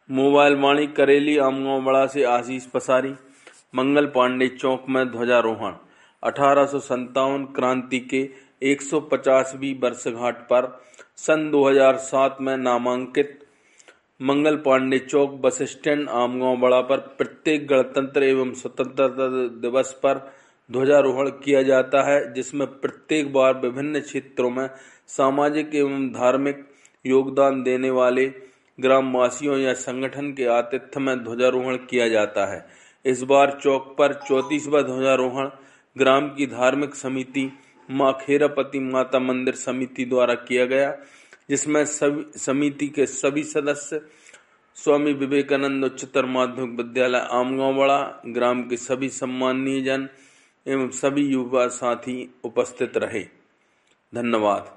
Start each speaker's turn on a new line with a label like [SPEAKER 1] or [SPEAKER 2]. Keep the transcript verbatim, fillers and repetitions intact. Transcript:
[SPEAKER 1] Mobile वाणी करेली आमगांव बड़ा से आशीष पसारी। मंगल पांडे चौक में ध्वजारोहण। अठारह सौ सत्तावन क्रांति के एक सौ पचासवीं वर्षगांठ पर सन दो हज़ार सात में नामांकित मंगल पांडे चौक बस स्टैंड आमगांव बड़ा पर प्रत्येक गणतंत्र एवं स्वतंत्रता दिवस पर ध्वजारोहण किया जाता है, जिसमें प्रत्येक बार विभिन्न क्षेत्रों में सामाजिक एवं धार्मिक योगदान देने वाले ग्रामवासियों या संगठन के आतिथ्य में ध्वजारोहण किया जाता है। इस बार चौक पर चौंतीसवां ध्वजारोहण ग्राम की धार्मिक समिति मां खेरापति माता मंदिर समिति द्वारा किया गया, जिसमें समिति के सभी सदस्य, स्वामी विवेकानंद उच्चतर माध्यमिक विद्यालय आमगांव बड़ा, ग्राम के सभी सम्मानीय जन एवं सभी युवा साथी उपस्थित रहे। धन्यवाद।